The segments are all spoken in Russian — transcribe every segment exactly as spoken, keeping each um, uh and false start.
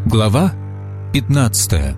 Глава пятнадцатая.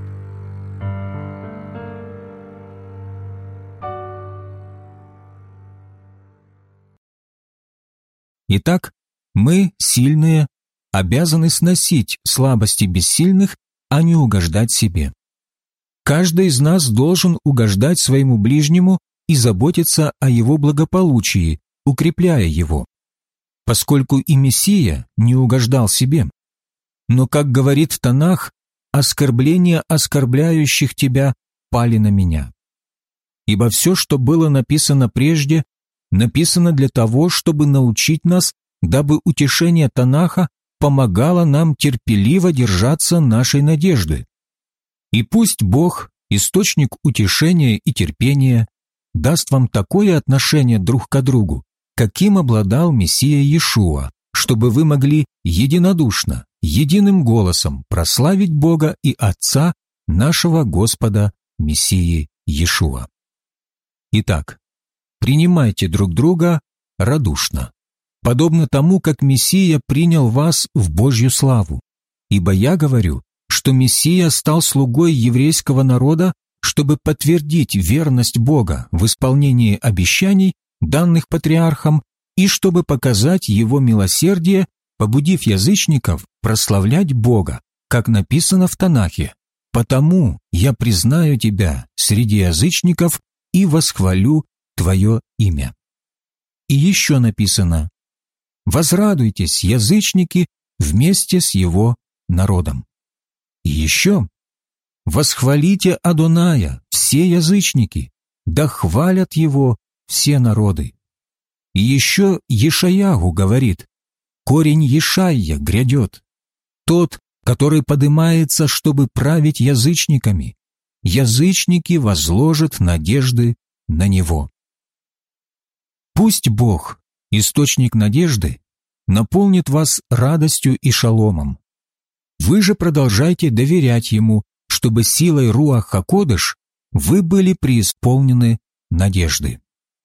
Итак, мы, сильные, обязаны сносить слабости бессильных, а не угождать себе. Каждый из нас должен угождать своему ближнему и заботиться о его благополучии, укрепляя его, поскольку и Мессия не угождал себе. Но, как говорит Танах, оскорбления оскорбляющих тебя пали на меня. Ибо все, что было написано прежде, написано для того, чтобы научить нас, дабы утешение Танаха помогало нам терпеливо держаться нашей надежды. И пусть Бог, источник утешения и терпения, даст вам такое отношение друг к другу, каким обладал Мессия Иешуа, чтобы вы могли единодушно, единым голосом прославить Бога и Отца нашего Господа Мессии Иешуа. Итак, принимайте друг друга радушно, подобно тому, как Мессия принял вас в Божью славу. Ибо я говорю, что Мессия стал слугой еврейского народа, чтобы подтвердить верность Бога в исполнении обещаний, данных патриархам, и чтобы показать Его милосердие, побудив язычников прославлять Бога, как написано в Танахе. «Потому я признаю тебя среди язычников и восхвалю твое имя». И еще написано: «Возрадуйтесь, язычники, вместе с его народом». И еще: «Восхвалите Адоная, все язычники, да хвалят его все народы». И еще Ешаяху говорит: «Корень Ешайя грядет, тот, который подымается, чтобы править язычниками. Язычники возложат надежды на него». Пусть Бог, источник надежды, наполнит вас радостью и шаломом. Вы же продолжайте доверять Ему, чтобы силой Руах ха-Кодеш вы были преисполнены надежды.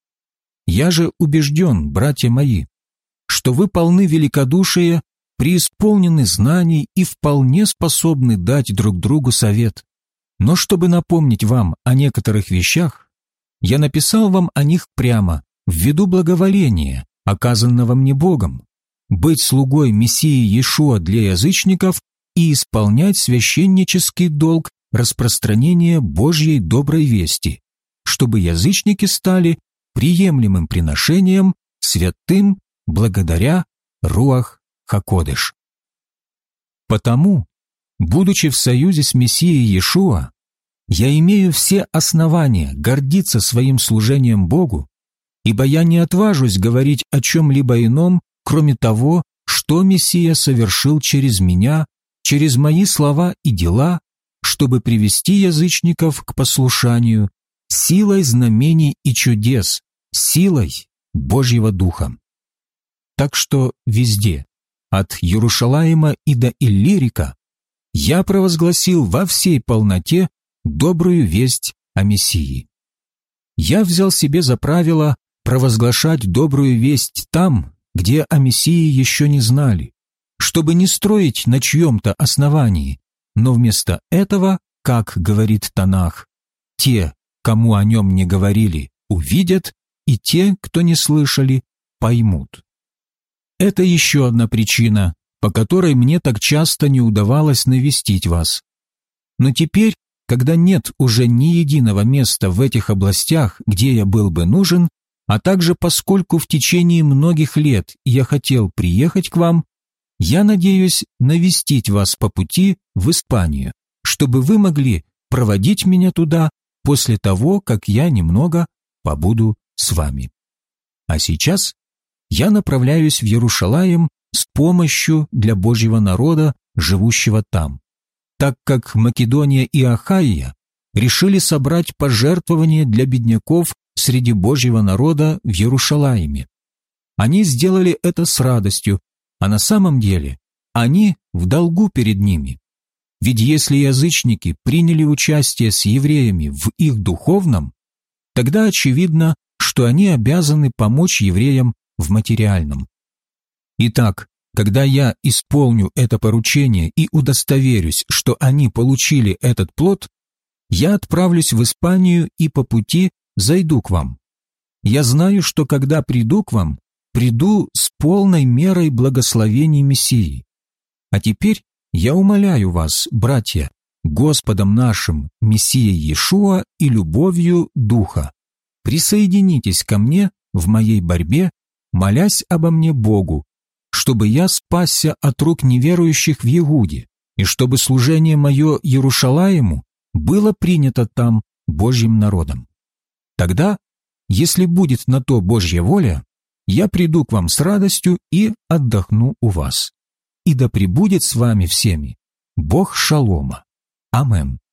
Я же убежден, братья мои, что вы полны великодушия, преисполнены знаний и вполне способны дать друг другу совет. Но чтобы напомнить вам о некоторых вещах, я написал вам о них прямо, ввиду благоволения, оказанного мне Богом, быть слугой Мессии Иешуа для язычников и исполнять священнический долг распространения Божьей доброй вести, чтобы язычники стали приемлемым приношением, святым, благодаря Руах ха-Кодеш. Потому, будучи в союзе с Мессией Иешуа, я имею все основания гордиться своим служением Богу, ибо я не отважусь говорить о чем-либо ином, кроме того, что Мессия совершил через меня, через мои слова и дела, чтобы привести язычников к послушанию, силой знамений и чудес, силой Божьего Духа. Так что везде, от Иерушалаима и до Иллирика, я провозгласил во всей полноте добрую весть о Мессии. Я взял себе за правило провозглашать добрую весть там, где о Мессии еще не знали, чтобы не строить на чьем-то основании, но вместо этого, как говорит Танах, те, кому о нем не говорили, увидят, и те, кто не слышали, поймут. Это еще одна причина, по которой мне так часто не удавалось навестить вас. Но теперь, когда нет уже ни единого места в этих областях, где я был бы нужен, а также поскольку в течение многих лет я хотел приехать к вам, я надеюсь навестить вас по пути в Испанию, чтобы вы могли проводить меня туда после того, как я немного побуду с вами. А сейчас я направляюсь в Иерушалаим с помощью для Божьего народа, живущего там, так как Македония и Ахайя решили собрать пожертвования для бедняков среди Божьего народа в Иерушалаиме. Они сделали это с радостью, а на самом деле они в долгу перед ними. Ведь если язычники приняли участие с евреями в их духовном, тогда очевидно, что они обязаны помочь евреям в материальном. Итак, Когда я исполню это поручение и удостоверюсь, что они получили этот плод, я отправлюсь в Испанию и по пути зайду к вам. Я знаю, что когда приду к вам, приду с полной мерой благословений Мессии. А теперь я умоляю вас, братья, Господом нашим, Мессией Иешуа и любовью Духа, присоединитесь ко мне в моей борьбе, молясь обо мне Богу, чтобы я спасся от рук неверующих в Иуде, и чтобы служение мое Иерушалаиму было принято там Божьим народом. Тогда, если будет на то Божья воля, я приду к вам с радостью и отдохну у вас. И да пребудет с вами всеми Бог шалома. Амен.